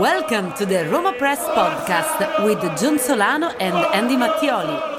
Welcome to the Roma Press Podcast with John Solano and Andy Mattioli.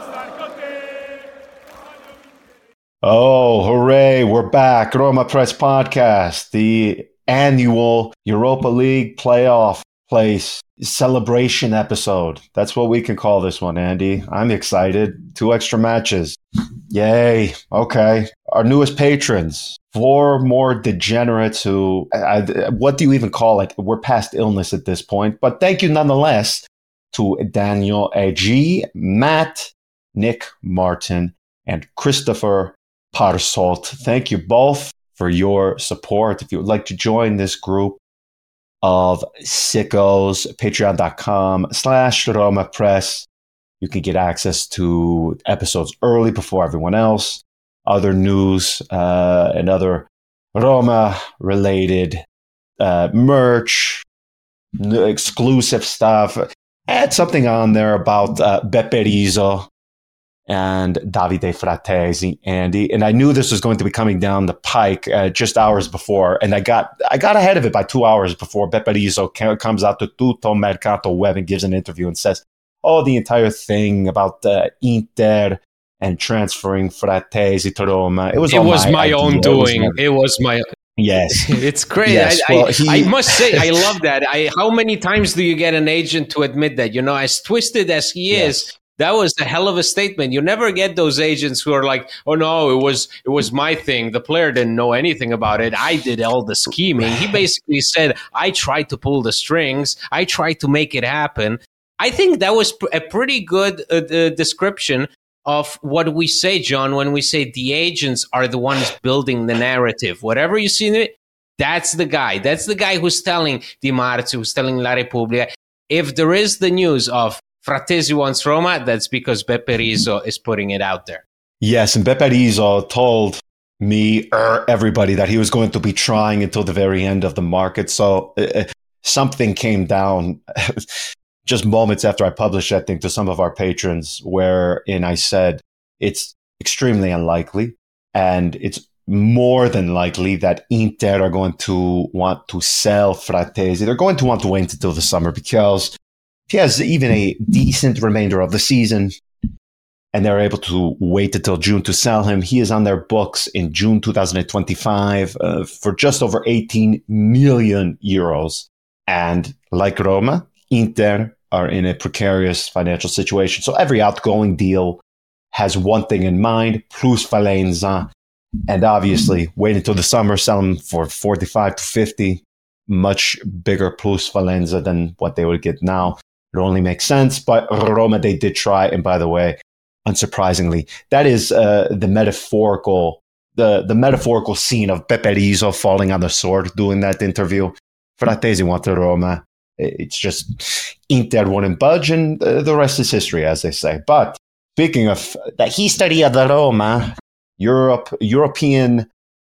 Oh, hooray, we're back. Roma Press Podcast, the annual Europa League playoff place celebration episode. That's what we can call this one, Andy. I'm excited. 2 extra matches. Yay. Okay. Our newest patrons. 4 more degenerates who, what do you even call it? We're past illness at this point. But thank you nonetheless to Daniel A.G., Matt, Nick Martin, and Christopher Parsolt. Thank you both for your support. If you would like to join this group of sickos, patreon.com/Roma Press. You can get access to episodes early before everyone else, other news and other Roma-related merch, exclusive stuff. I had something on there about Beppe Rizzo and Davide Fratesi, Andy. And I knew this was going to be coming down the pike just hours before. And I got ahead of it by 2 hours before Beppe Rizzo comes out to Tutto Mercato Web and gives an interview and says, the entire thing about Inter and transferring Fratesi to Roma. It was my own doing. It was my... Yes. It's great. Yes. I must say, I love that. How many times do you get an agent to admit that? You know, as twisted as he is, that was a hell of a statement. You never get those agents who are like, "Oh no, it was my thing. The player didn't know anything about it. I did all the scheming." He basically said, "I tried to pull the strings. I tried to make it happen." I think that was a pretty good description of what we say, John, when we say the agents are the ones building the narrative. Whatever you see in it, that's the guy. That's the guy who's telling Di Marzio, who's telling La Repubblica. If there is the news of Fratesi wants Roma, that's because Beppe Rizzo is putting it out there. Yes, and Beppe Rizzo told me, everybody, that he was going to be trying until the very end of the market. So something came down just moments after I published that thing to some of our patrons, wherein I said it's extremely unlikely, and it's more than likely that Inter are going to want to sell Fratesi. They're going to want to wait until the summer because he has even a decent remainder of the season, and they're able to wait until June to sell him. He is on their books in June 2025 for just over 18 million euros. And like Roma, Inter are in a precarious financial situation. So every outgoing deal has one thing in mind, plusvalenza. And obviously, wait until the summer, sell him for 45 to 50, much bigger plusvalenza than what they would get now. It only makes sense, but Roma, they did try. And by the way, unsurprisingly, that is the metaphorical scene of Beppe Rizzo falling on the sword doing that interview. Fratesi wanted Roma. It's just Inter wouldn't budge, and the rest is history, as they say. But speaking of the history of the Roma, European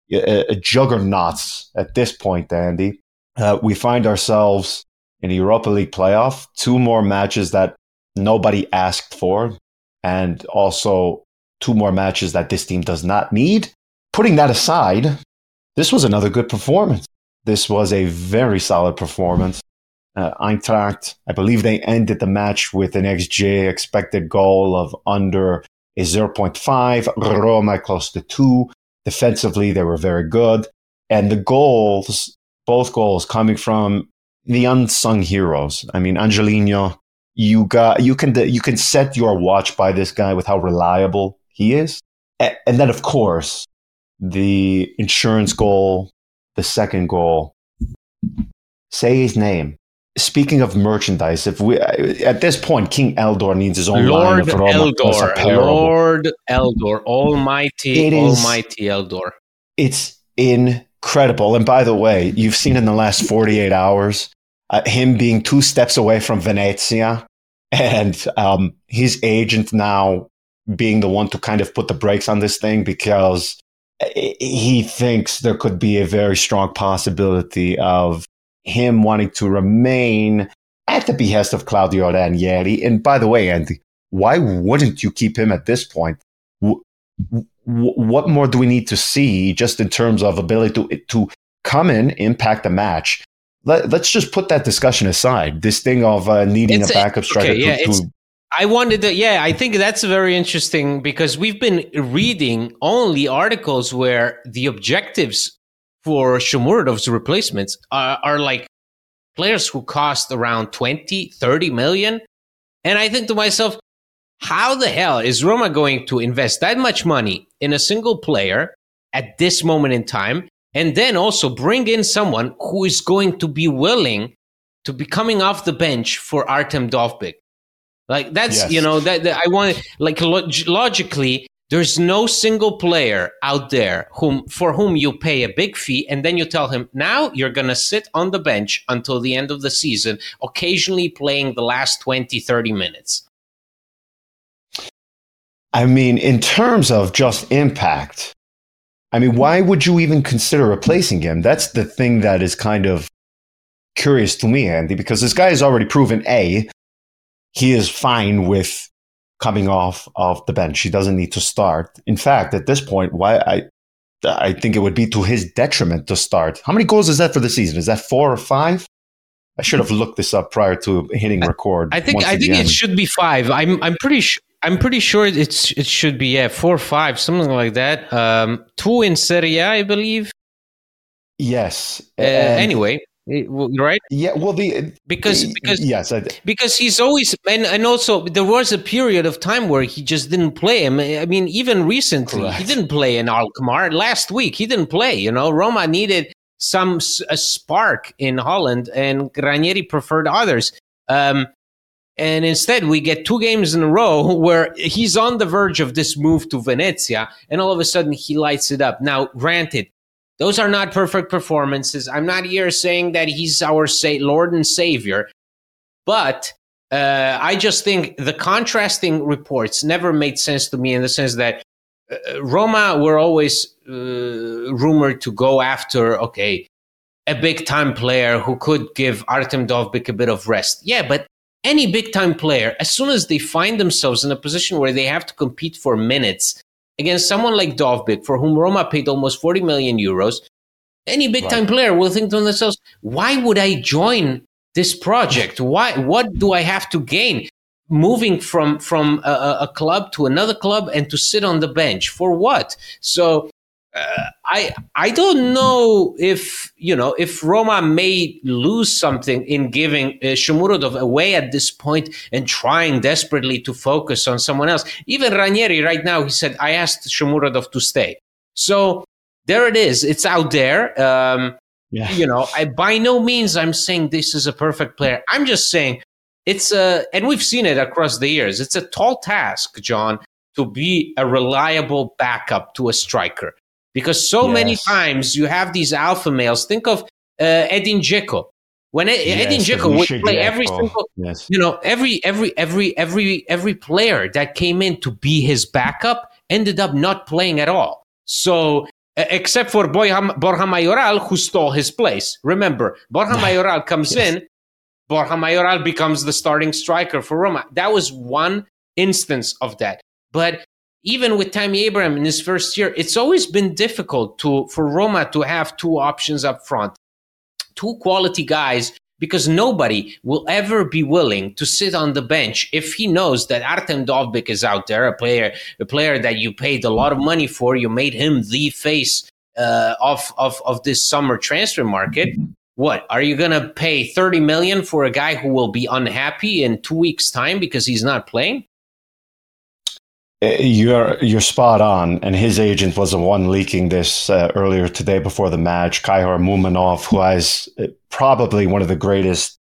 juggernauts at this point, Andy, we find ourselves in the Europa League playoff, 2 more matches that nobody asked for, and also 2 more matches that this team does not need. Putting that aside, this was another good performance. This was a very solid performance. Eintracht, I believe they ended the match with an XG expected goal of under a 0.5. Roma close to 2. Defensively, they were very good. And the goals, both goals coming from the unsung heroes. I mean, Angelino, you can set your watch by this guy with how reliable he is. And then, of course, the insurance goal, the second goal. Say his name. Speaking of merchandise, if we at this point, King Eldor needs his own line of Roma Plus apparel. Lord Eldor, almighty Eldor. It's incredible. And by the way, you've seen in the last 48 hours, him being 2 steps away from Venezia, and his agent now being the one to kind of put the brakes on this thing because he thinks there could be a very strong possibility of him wanting to remain at the behest of Claudio Ranieri. And by the way, Andy, why wouldn't you keep him at this point? What more do we need to see just in terms of ability to come in, impact the match, let's just put that discussion aside. This thing of needing a backup striker. I think that's very interesting because we've been reading only articles where the objectives for Shomurodov's replacements are like players who cost around 20, 30 million. And I think to myself, how the hell is Roma going to invest that much money in a single player at this moment in time? And then also bring in someone who is going to be willing to be coming off the bench for Artem Dovbyk. Like that's, that I want, like logically, there's no single player out there for whom you pay a big fee and then you tell him, now you're going to sit on the bench until the end of the season, occasionally playing the last 20, 30 minutes. I mean, in terms of just impact, I mean, why would you even consider replacing him? That's the thing that is kind of curious to me, Andy, because this guy has already proven, he is fine with coming off of the bench. He doesn't need to start. In fact, at this point, I think it would be to his detriment to start. How many goals is that for the season? Is that 4 or 5? I should have looked this up prior to hitting record. I think it should be 5. I'm pretty sure it should be 4 or 5, something like that. 2 in Serie A, I believe. Yes. Anyway. Right? Yeah. Well, because he's always and also there was a period of time where he just didn't play him. I mean, even recently he didn't play in Alkmaar. Last week he didn't play. Roma needed a spark in Holland, and Ranieri preferred others. And instead, we get 2 games in a row where he's on the verge of this move to Venezia, and all of a sudden he lights it up. Now, granted, those are not perfect performances. I'm not here saying that he's our Lord and Savior, but I just think the contrasting reports never made sense to me in the sense that Roma were always rumored to go after, a big-time player who could give Artem Dovbyk a bit of rest. Yeah, but any big-time player, as soon as they find themselves in a position where they have to compete for minutes against someone like Dovbyk, for whom Roma paid almost 40 million euros, any big-time player will think to themselves, why would I join this project? What do I have to gain? Moving from a club to another club and to sit on the bench. For what? So I don't know if Roma may lose something in giving Shomurodov away at this point and trying desperately to focus on someone else. Even Ranieri right now, he said, I asked Shomurodov to stay. So there it is. It's out there. I by no means I'm saying this is a perfect player. I'm just saying and we've seen it across the years. It's a tall task, John, to be a reliable backup to a striker. Because many times you have these alpha males. Think of Edin Dzeko. When Edin Dzeko would play every single, every player that came in to be his backup ended up not playing at all. So except for Borja Mayoral, who stole his place. Remember, Borja Mayoral comes in, Borja Mayoral becomes the starting striker for Roma. That was one instance of that. But even with Tammy Abraham in his first year, it's always been difficult for Roma to have 2 options up front, 2 quality guys, because nobody will ever be willing to sit on the bench if he knows that Artem Dovbyk is out there, a player that you paid a lot of money for. You made him the face of this summer transfer market. What, are you going to pay 30 million for a guy who will be unhappy in 2 weeks' time because he's not playing? You're spot on, and his agent was the one leaking this earlier today before the match. Kaihar Mumanov, who has probably one of the greatest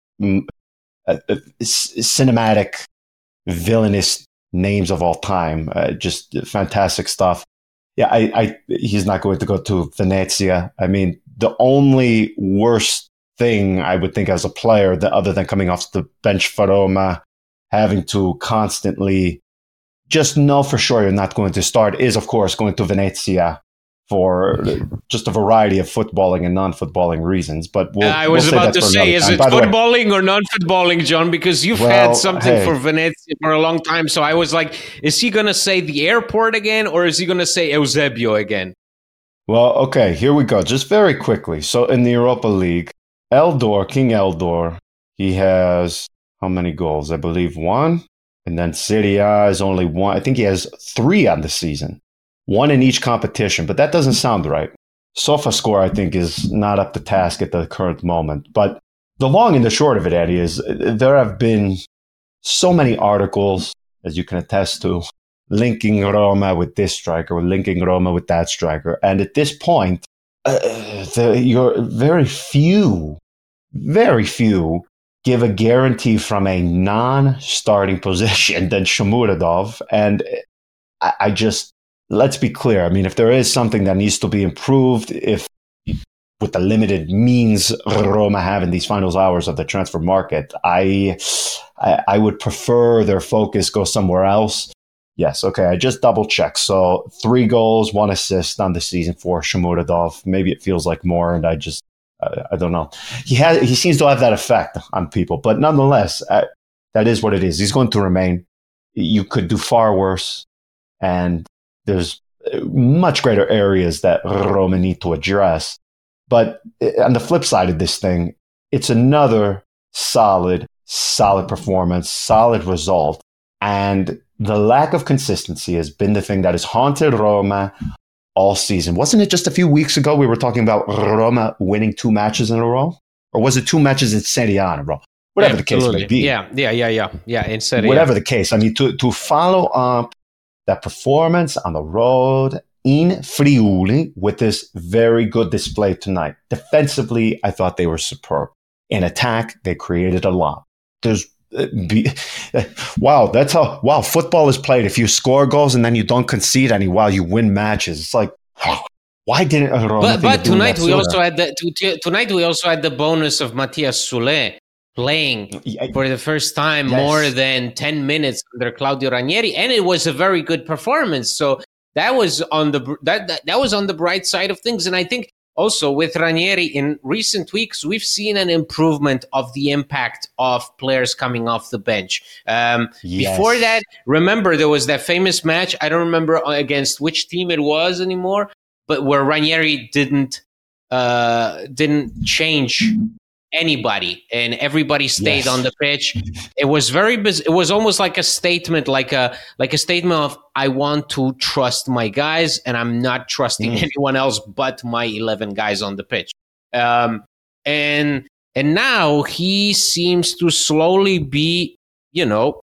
cinematic villainous names of all time. Just fantastic stuff. Yeah, he's not going to go to Venezia. I mean, the only worst thing I would think as a player, other than coming off the bench for Roma, having to constantly just know for sure you're not going to start, is, of course, going to Venezia for just a variety of footballing and non-footballing reasons. But I was about to say, is it footballing or non-footballing, John? Because you've had something for Venezia for a long time. So I was like, is he going to say the airport again, or is he going to say Eusebio again? Well, okay, here we go. Just very quickly. So in the Europa League, King Eldor, he has how many goals? I believe one. And then Serie A is only one. I think he has 3 on the season, 1 in each competition, but that doesn't sound right. SofaScore, I think, is not up to task at the current moment. But the long and the short of it, Eddie, is there have been so many articles, as you can attest to, linking Roma with this striker, or linking Roma with that striker. And at this point, you're very few give a guarantee from a non-starting position than Shomurodov. And I just, let's be clear. I mean, if there is something that needs to be improved, if with the limited means Roma have in these final hours of the transfer market, I would prefer their focus go somewhere else. Yes, okay, I just double checked. So 3 goals, 1 assist on the season for Shomurodov. Maybe it feels like more, and I don't know. He seems to have that effect on people, but nonetheless, that is what it is. He's going to remain. You could do far worse, and there's much greater areas that Roma need to address. But on the flip side of this thing, it's another solid performance, solid result. And the lack of consistency has been the thing that has haunted Roma all season. Wasn't it just a few weeks ago we were talking about Roma winning 2 matches in a row? Or was it 2 matches in Serie A in a row? Whatever the case may be. Yeah, in Serie A. Whatever the case. I mean, to follow up that performance on the road in Friuli with this very good display tonight. Defensively, I thought they were superb. In attack, they created a lot. That's how football is played. If you score goals and then you don't concede any, you win matches. It's like, why didn't Roma? But tonight we also had the bonus of Mathias Soulé playing for the first time more than 10 minutes under Claudio Ranieri, and it was a very good performance. So that was on the bright side of things. And I think also with Ranieri in recent weeks, we've seen an improvement of the impact of players coming off the bench. Before that, remember there was that famous match. I don't remember against which team it was anymore, but where Ranieri didn't change anybody and everybody stayed on the pitch. It was very it was almost like a statement, like a statement of, I want to trust my guys and I'm not trusting anyone else but my 11 guys on the pitch. And now he seems to slowly be, in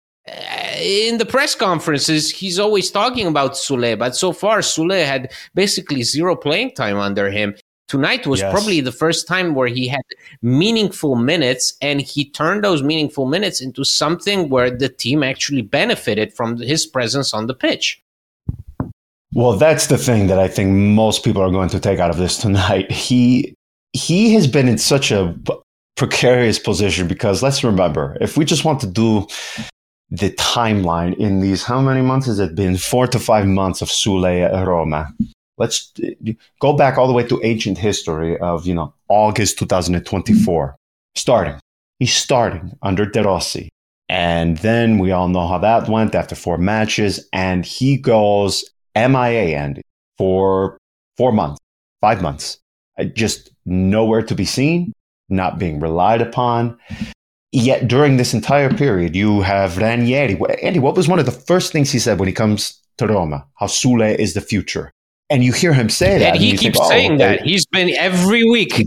the press conferences, he's always talking about Soulé, but so far Soulé had basically 0 playing time under him. Tonight was probably the first time where he had meaningful minutes, and he turned those meaningful minutes into something where the team actually benefited from his presence on the pitch. Well, that's the thing that I think most people are going to take out of this tonight. He has been in such a precarious position because let's remember, if we just want to do the timeline in these, how many months has it been? 4 to 5 months of Soulé at Roma. Let's go back all the way to ancient history of, August 2024. He's starting under De Rossi. And then we all know how that went after 4 matches. And he goes MIA, Andy, for 4 months, 5 months. Just nowhere to be seen, not being relied upon. Yet during this entire period, you have Ranieri. Andy, what was one of the first things he said when he comes to Roma? How Soulé is the future. And you hear him say that. And he keeps saying that. He's been every week.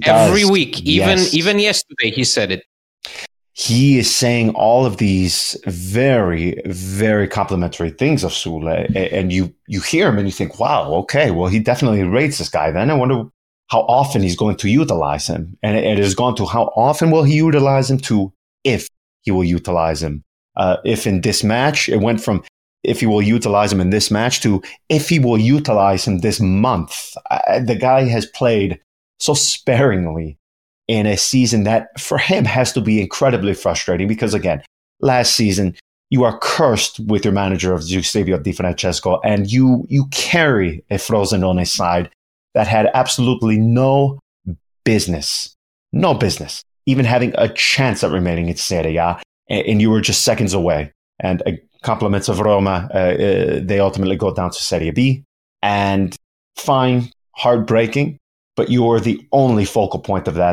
Even yesterday he said it. He is saying all of these very, very complimentary things of Soulé. And you hear him and you think, wow, okay, well, he definitely rates this guy. Then I wonder how often he's going to utilize him. And it has gone to how often will he utilize him to if he will utilize him. If in this match, it went from if he will utilize him in this match to if he will utilize him this month. The guy has played so sparingly in a season that for him has to be incredibly frustrating because, again, last season, you are cursed with your manager of Eusebio Di Francesco, and you carry a Frosinone side that had absolutely no business, even having a chance at remaining in Serie A, and you were just seconds away. And compliments of Roma, they ultimately go down to Serie B. And fine, heartbreaking, but you were the only focal point of that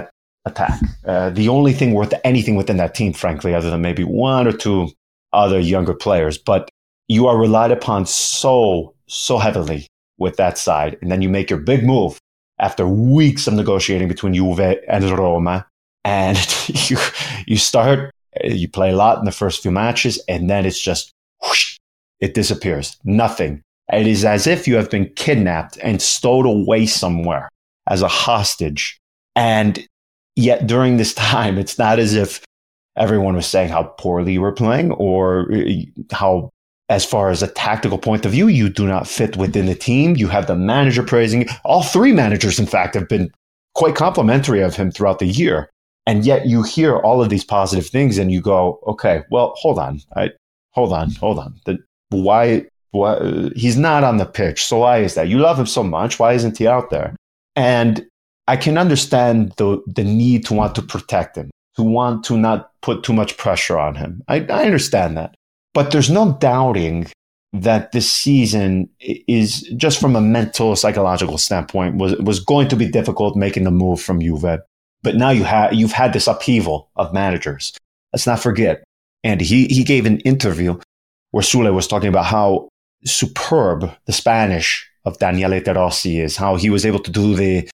attack. The only thing worth anything within that team, frankly, other than maybe one or two other younger players, but you are relied upon so heavily with that side. And then you make your big move after weeks of negotiating between Juve and Roma. And you start, you play a lot in the first few matches, and then it's just, whoosh, it disappears. Nothing. It is as if you have been kidnapped and stowed away somewhere as a hostage. And yet during this time, it's not as if everyone was saying how poorly you were playing or how, as far as a tactical point of view, you do not fit within the team. You have the manager praising you. All three managers, in fact, have been quite complimentary of him throughout the year. And yet you hear all of these positive things and you go, okay, well, hold on. Hold on. Why he's not on the pitch. So why is that? You love him so much. Why isn't he out there? And I can understand the need to want to protect him, to want to not put too much pressure on him. I understand that. But there's no doubting that this season is, just from a mental, psychological standpoint, was going to be difficult making the move from Juve. But now you've had this upheaval of managers. Let's not forget. And he gave an interview where Sule was talking about how superb the Spanish of Daniele De Rossi is, how he was able to do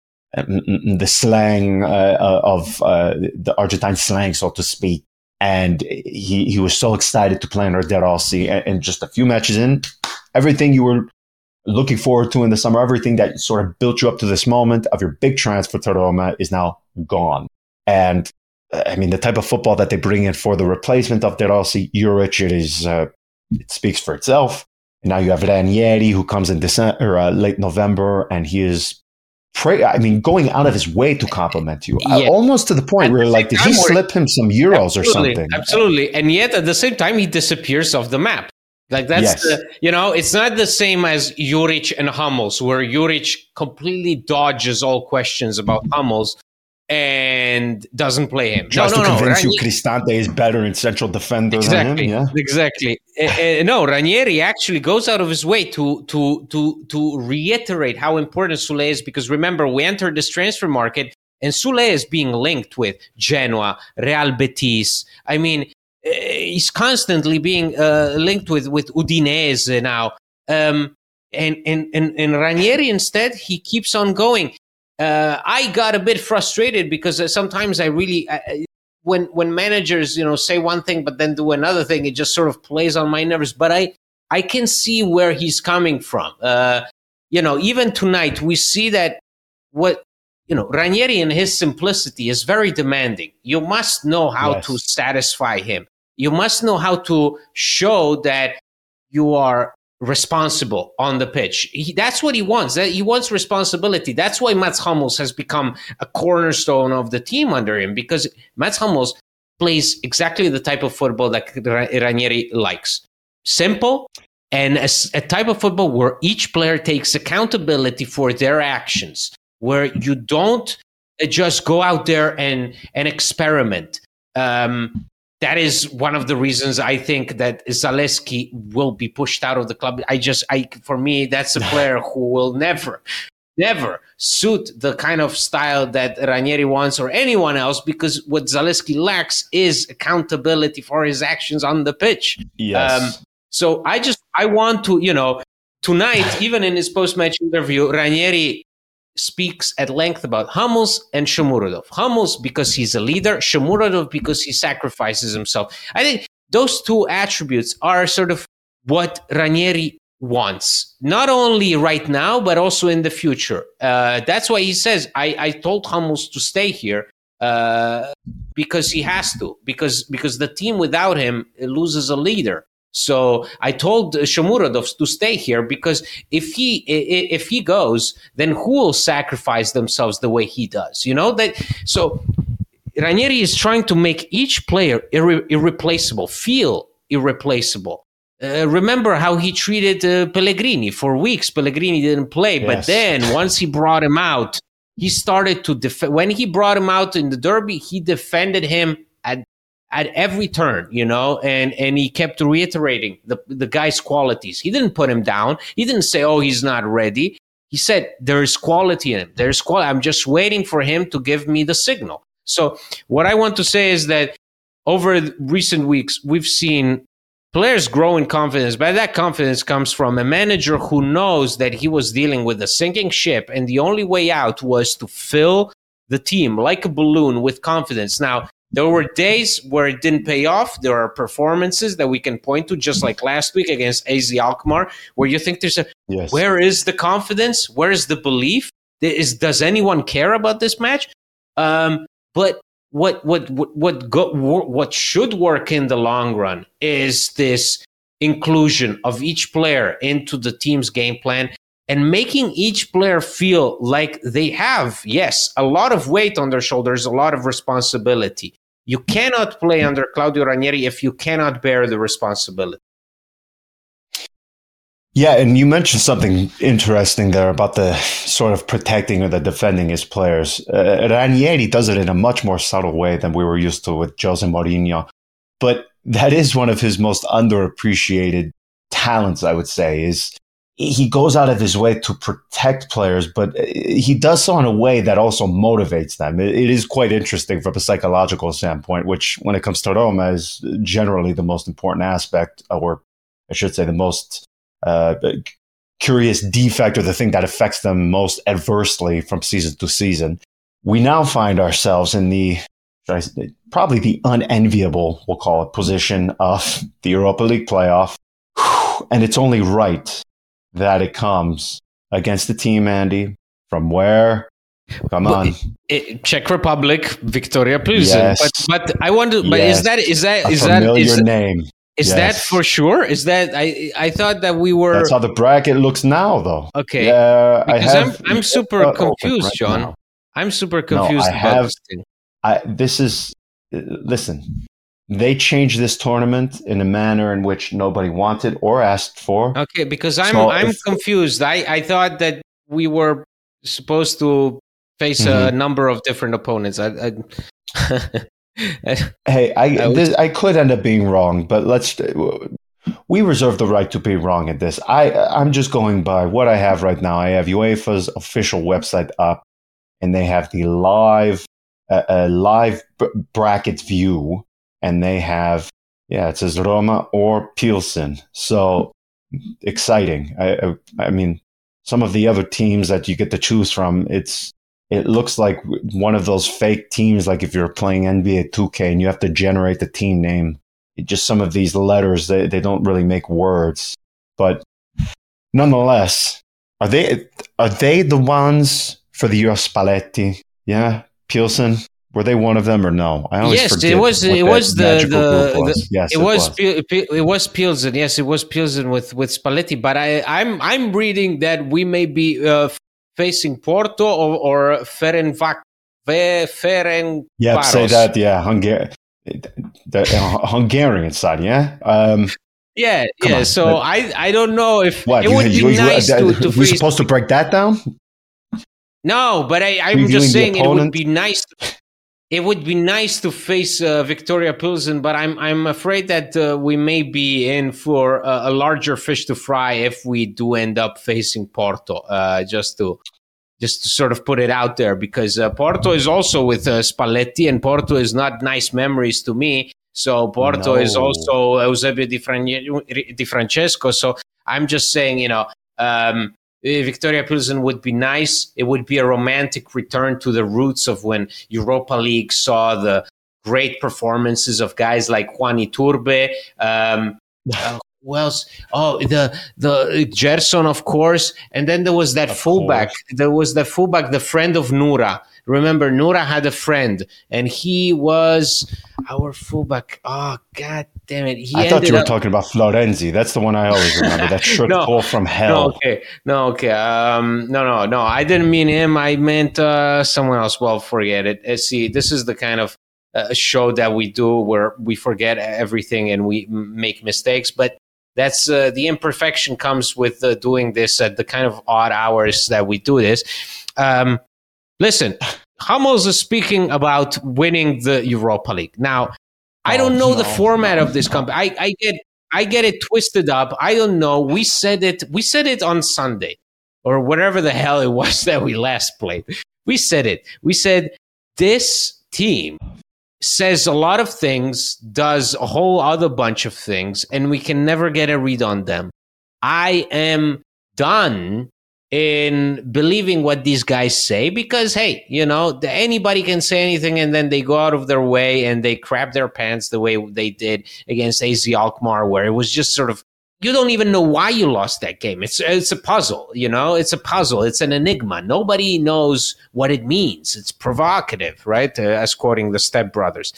the slang of the Argentine slang, so to speak. And he was so excited to play under De Rossi. And just a few matches in, everything you were looking forward to in the summer, everything that sort of built you up to this moment of your big transfer to Roma is now gone. And I mean, the type of football that they bring in for the replacement of De Rossi, Juric, it speaks for itself. And now you have Ranieri, who comes in late November, and he is going out of his way to compliment you, almost to the point where, like, did he slip him some euros or something? Absolutely. And yet, at the same time, he disappears off the map. Like, that's it's not the same as Juric and Hummels, where Juric completely dodges all questions about Hummels and doesn't play him. Just to convince you Cristante is better in central defender than him. Yeah? Exactly. No, Ranieri actually goes out of his way to reiterate how important Sule is, because remember, we entered this transfer market and Sule is being linked with Genoa, Real Betis. I mean, he's constantly being linked with Udinese now. And Ranieri, instead, he keeps on going. I got a bit frustrated because sometimes when managers, say one thing but then do another thing, it just sort of plays on my nerves. But I can see where he's coming from. Even tonight we see that Ranieri in his simplicity is very demanding. You must know how to satisfy him. You must know how to show that you are responsible on the pitch. That's what he wants. He wants responsibility. That's why Mats Hummels has become a cornerstone of the team under him, because Mats Hummels plays exactly the type of football that Ranieri likes. Simple, and a type of football where each player takes accountability for their actions, where you don't just go out there and experiment. That is one of the reasons I think that Zalewski will be pushed out of the club. For me, that's a player who will never suit the kind of style that Ranieri wants or anyone else, because what Zalewski lacks is accountability for his actions on the pitch. Yes. So I want to, tonight, even in his post-match interview, Ranieri speaks at length about Hummels and Shomurodov. Hummels because he's a leader, Shomurodov because he sacrifices himself. I think those two attributes are sort of what Ranieri wants, not only right now, but also in the future. That's why he says, I told Hummels to stay here because he has to, because the team without him loses a leader. So I told Shomurodov to stay here because if he goes, then who will sacrifice themselves the way he does? So Ranieri is trying to make each player irreplaceable, feel irreplaceable. Remember how he treated Pellegrini for weeks. Pellegrini didn't play, but then once he brought him out, he started to defend. When he brought him out in the derby, he defended him at every turn, and he kept reiterating the guy's qualities. He didn't put him down. He didn't say, oh, he's not ready. He said, there is quality in him. There's quality. I'm just waiting for him to give me the signal. So what I want to say is that over recent weeks, we've seen players grow in confidence, but that confidence comes from a manager who knows that he was dealing with a sinking ship, and the only way out was to fill the team like a balloon with confidence. Now, there were days where it didn't pay off. There are performances that we can point to, just like last week against AZ Alkmaar, where you think where is the confidence? Where is the belief? Does anyone care about this match? But what should work in the long run is this inclusion of each player into the team's game plan and making each player feel like they have, yes, a lot of weight on their shoulders, a lot of responsibility. You cannot play under Claudio Ranieri if you cannot bear the responsibility. Yeah, and you mentioned something interesting there about the sort of protecting or the defending his players. Ranieri does it in a much more subtle way than we were used to with Jose Mourinho. But that is one of his most underappreciated talents, I would say, is he goes out of his way to protect players, but he does so in a way that also motivates them. It is quite interesting from a psychological standpoint, which when it comes to Roma is generally the most important aspect, or I should say the most curious defect, or the thing that affects them most adversely from season to season. We now find ourselves in probably the unenviable, we'll call it, position of the Europa League playoff. And it's only right that it comes against the team, Andy, from where? Come on. Czech Republic, Victoria Plzeň. Yes. But I wonder, but yes. is that a familiar name? Is yes. that for sure? Is that I thought that we were? That's how the bracket looks now, though. Okay, because I'm super confused, right, John. Now. I'm super confused about this thing. Listen, they changed this tournament in a manner in which nobody wanted or asked for. Okay, because I'm confused. I thought that we were supposed to face a number of different opponents. Hey, I could end up being wrong, but we reserve the right to be wrong at this. I'm just going by what I have right now. I have UEFA's official website up, and they have the live bracket view, and they have, it says Roma or Pilsen. So exciting. I mean, some of the other teams that you get to choose from, it looks like one of those fake teams, like if you're playing NBA 2K and you have to generate the team name. Just some of these letters, they don't really make words. But nonetheless, are they the ones for the Euro Spalletti? Yeah, Pilsen. Were they one of them or no? I always forget. It was Pilsen. Yes, it was Pilsen. Yes, it was Pilsen with Spalletti. But I'm reading that we may be facing Porto or Ferencváros. Yeah, say that. Yeah, the Hungarian side. Yeah. Yeah. So I don't know if what, it would be nice to we're supposed to break that down. No, but I'm just saying it would be nice. It would be nice to face Victoria Pilsen, but I'm afraid that we may be in for a larger fish to fry if we do end up facing Porto. Just to sort of put it out there, because Porto is also with Spalletti, and Porto is not nice memories to me. So Porto is also Eusebio Di Francesco. So I'm just saying, Victoria Pilsen would be nice. It would be a romantic return to the roots of when Europa League saw the great performances of guys like Juan Iturbe. Who else? Oh, the Gerson, of course. And then there was that fullback. There was the fullback, the friend of Noura. Remember, Noura had a friend, and he was our fullback. Oh, God damn it. I thought you were talking about Florenzi. That's the one I always remember. That shirt pull from hell. No. I didn't mean him. I meant someone else. Well, forget it. See, this is the kind of show that we do where we forget everything and we make mistakes. But that's the imperfection comes with doing this at the kind of odd hours that we do this. Listen, Hummels is speaking about winning the Europa League. Now, I don't know the format of this company. I get it twisted up. I don't know. We said it on Sunday or whatever the hell it was that we last played. We said it. We said this team says a lot of things, does a whole other bunch of things, and we can never get a read on them. I am done in believing what these guys say because, hey, anybody can say anything and then they go out of their way and they crap their pants the way they did against AZ Alkmaar, where it was just sort of, you don't even know why you lost that game. It's a puzzle, it's a puzzle. It's an enigma. Nobody knows what it means. It's provocative, right? As quoting the Step Brothers.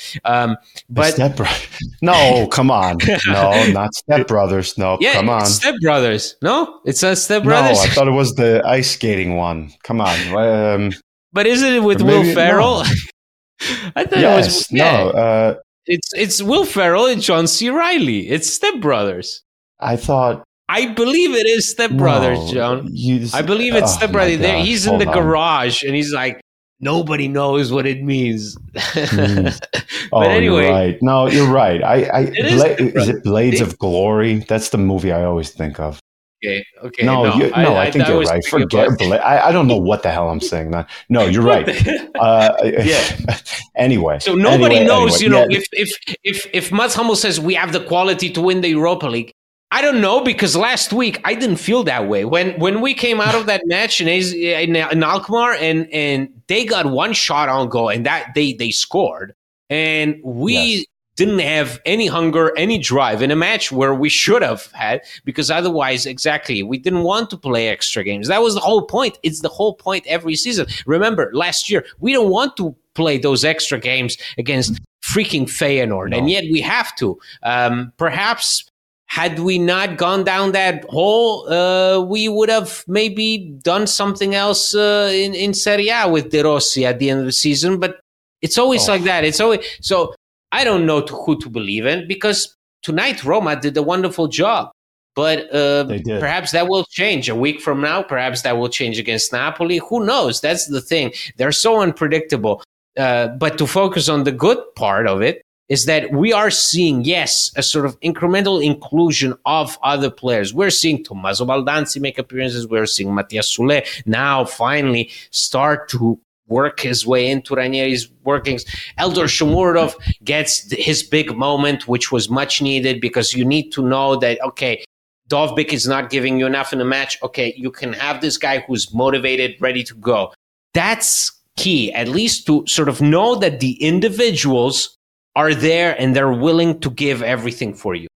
No, come on. No, not Step Brothers. No, yeah, come on. Step Brothers. No, it's not Step Brothers. No, I thought it was the ice skating one. Come on. But isn't it with Will Ferrell? No. I thought it was. Yeah. No, it's Will Ferrell and John C. Reilly. It's Step Brothers. I believe it is Step Brothers, John. I believe it's Step Brothers. He's in the garage and he's like, nobody knows what it means. But anyway, you're right. No, you're right. Is it Blades of Glory? That's the movie I always think of. Okay. I think you're right. Forget I don't know what the hell I'm saying. No, you're right. Anyway, so nobody knows. If Mats Hummel says we have the quality to win the Europa League, I don't know, because last week I didn't feel that way. When we came out of that match in Alkmaar and they got one shot on goal and that they scored, and we didn't have any hunger, any drive in a match where we should have had, because otherwise, exactly, we didn't want to play extra games. That was the whole point. It's the whole point every season. Remember, last year, we don't want to play those extra games against freaking Feyenoord, and yet we have to. Perhaps had we not gone down that hole, we would have maybe done something else in Serie A with De Rossi at the end of the season. But it's always like that. It's always so. I don't know who to believe in, because tonight Roma did a wonderful job. But perhaps that will change a week from now. Perhaps that will change against Napoli. Who knows? That's the thing. They're so unpredictable. But to focus on the good part of it, is that we are seeing, yes, a sort of incremental inclusion of other players. We're seeing Tommaso Baldanzi make appearances. We're seeing Mathias Soulé now finally start to work his way into Ranieri's workings. Eldor Shomurodov gets his big moment, which was much needed, because you need to know that, okay, Dovbyk is not giving you enough in the match. Okay, you can have this guy who's motivated, ready to go. That's key, at least to sort of know that the individuals are there and they're willing to give everything for you.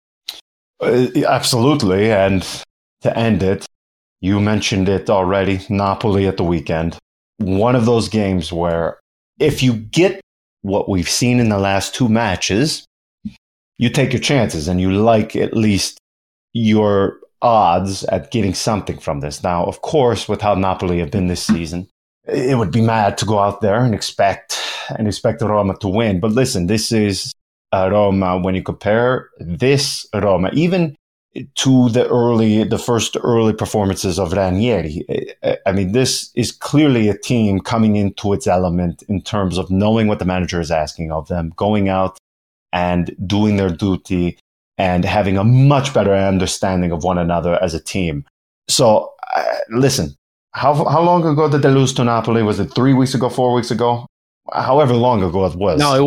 Absolutely. And to end it, you mentioned it already, Napoli at the weekend. One of those games where if you get what we've seen in the last two matches, you take your chances and you like at least your odds at getting something from this. Now, of course, with how Napoli have been this season, it would be mad to go out there and expect Roma to win. But listen, this is Roma. When you compare this Roma, even to the first early performances of Ranieri, I mean, this is clearly a team coming into its element in terms of knowing what the manager is asking of them, going out and doing their duty and having a much better understanding of one another as a team. So, listen, how long ago did they lose to Napoli? Was it 3 weeks ago, 4 weeks ago? However long ago it was. No, it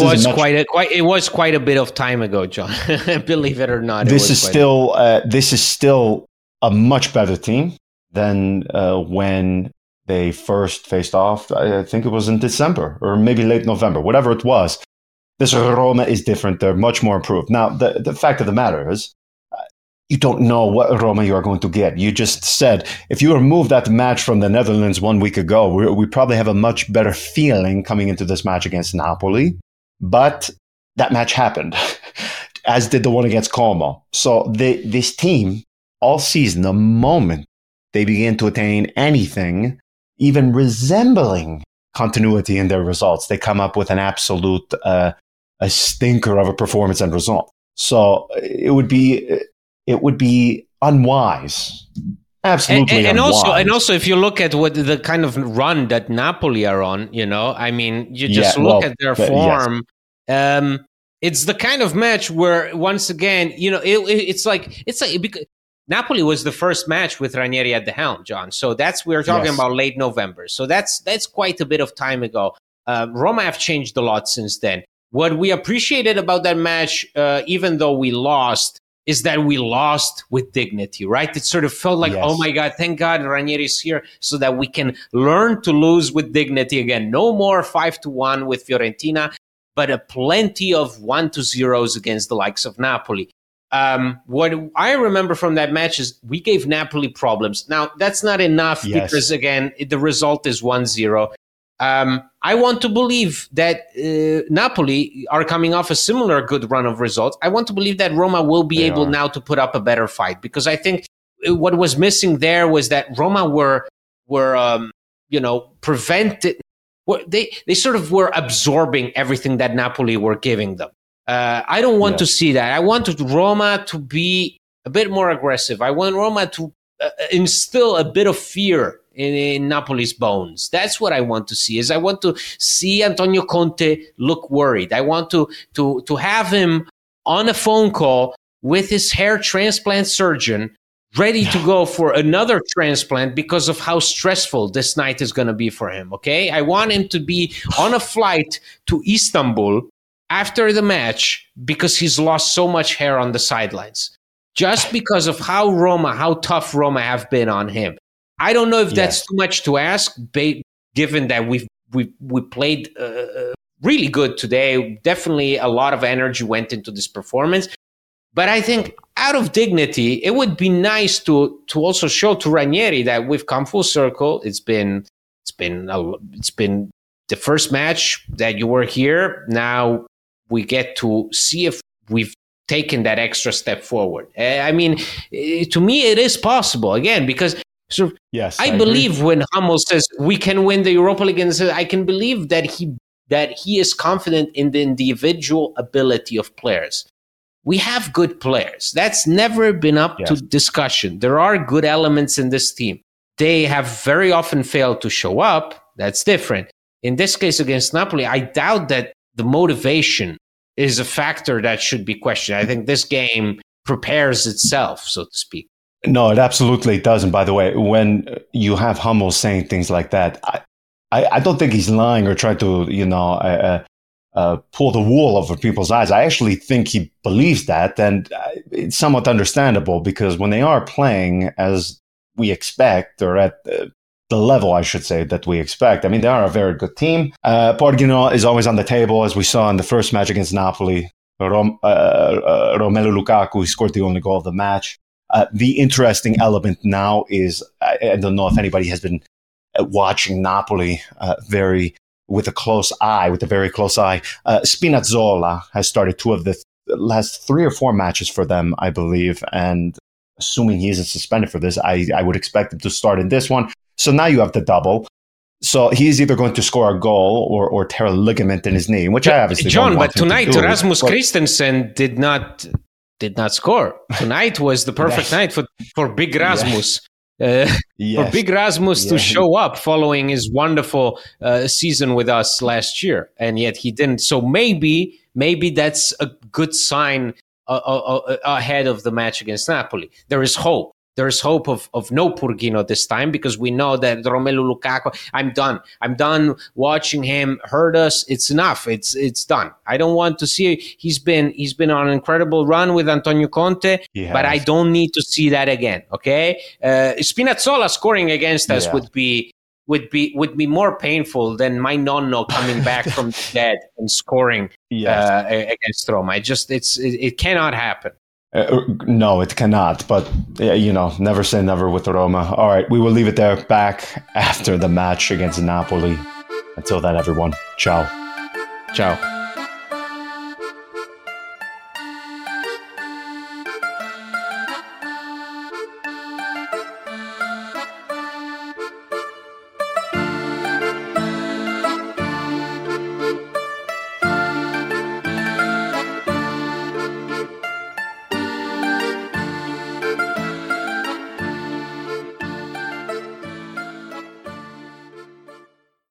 was quite a bit of time ago, John. Believe it or not. This is still a much better team than when they first faced off. I think it was in December or maybe late November, whatever it was. This Roma is different. They're much more improved. Now, the fact of the matter is, you don't know what Roma you are going to get. You just said, if you remove that match from the Netherlands 1 week ago, we probably have a much better feeling coming into this match against Napoli. But that match happened, as did the one against Como. So this team, all season, the moment they begin to attain anything, even resembling continuity in their results, they come up with an absolute a stinker of a performance and result. So it would be unwise. Absolutely unwise. And also, if you look at what the kind of run that Napoli are on, I mean, you just look at their form. Yes. It's the kind of match where, once again, it's like because Napoli was the first match with Ranieri at the helm, John. So we're talking about late November. So that's quite a bit of time ago. Roma have changed a lot since then. What we appreciated about that match, even though we lost, is that we lost with dignity, right? It sort of felt like, oh my God, thank God Ranieri's here so that we can learn to lose with dignity again. No more 5-1 with Fiorentina, but plenty of 1-0s against the likes of Napoli. What I remember from that match is we gave Napoli problems. Now, that's not enough because, again, the result is 1-0. I want to believe that Napoli are coming off a similar good run of results. I want to believe that Roma will be able now to put up a better fight, because I think what was missing there was that Roma were prevented. They sort of were absorbing everything that Napoli were giving them. I don't want to see that. I want Roma to be a bit more aggressive. I want Roma to instill a bit of fear in Napoli's bones. That's what I want to see. I want to see Antonio Conte look worried. I want to have him on a phone call with his hair transplant surgeon, ready to go for another transplant because of how stressful this night is going to be for him. Okay, I want him to be on a flight to Istanbul after the match because he's lost so much hair on the sidelines, just because of how tough Roma have been on him. I don't know if that's too much to ask, given that we played really good today. Definitely a lot of energy went into this performance. But I think out of dignity, it would be nice to also show to Ranieri that we've come full circle. It's been the first match that you were here. Now we get to see if we've taken that extra step forward. I mean, to me, it is possible, again, because I believe when Hummels says we can win the Europa League, and I can believe that he is confident in the individual ability of players. We have good players. That's never been up to discussion. There are good elements in this team. They have very often failed to show up. That's different. In this case against Napoli, I doubt that the motivation is a factor that should be questioned. I think this game prepares itself, so to speak. No, it absolutely doesn't. By the way, when you have Hummels saying things like that, I don't think he's lying or trying to, pull the wool over people's eyes. I actually think he believes that, and it's somewhat understandable because when they are playing as we expect, or at the level, I should say, that we expect, I mean, they are a very good team. Porgino is always on the table, as we saw in the first match against Napoli. Romelu Lukaku scored the only goal of the match. The interesting element now is, I don't know if anybody has been watching Napoli with a very close eye. Spinazzola has started 2 of the last 3 or 4 matches for them, I believe. And assuming he isn't suspended for this, I would expect him to start in this one. So now you have the double. So he's either going to score a goal or tear a ligament in his knee, which I obviously don't want him to do. But tonight Rasmus Christensen did not score. Tonight was the perfect night for Big Rasmus. For Big Rasmus to show up following his wonderful season with us last year, and yet he didn't. So maybe that's a good sign ahead of the match against Napoli. There is hope. There is hope of no Porgino this time, because we know that Romelu Lukaku, I'm done watching him hurt us. It's enough. It's done. I don't want to see. He's been on an incredible run with Antonio Conte, but I don't need to see that again. Okay, Spinazzola scoring against us would be more painful than my nonno coming back from the dead and scoring against Roma. It cannot happen. No, it cannot. But, never say never with Roma. All right, we will leave it there. Back after the match against Napoli. Until then, everyone. Ciao. Ciao.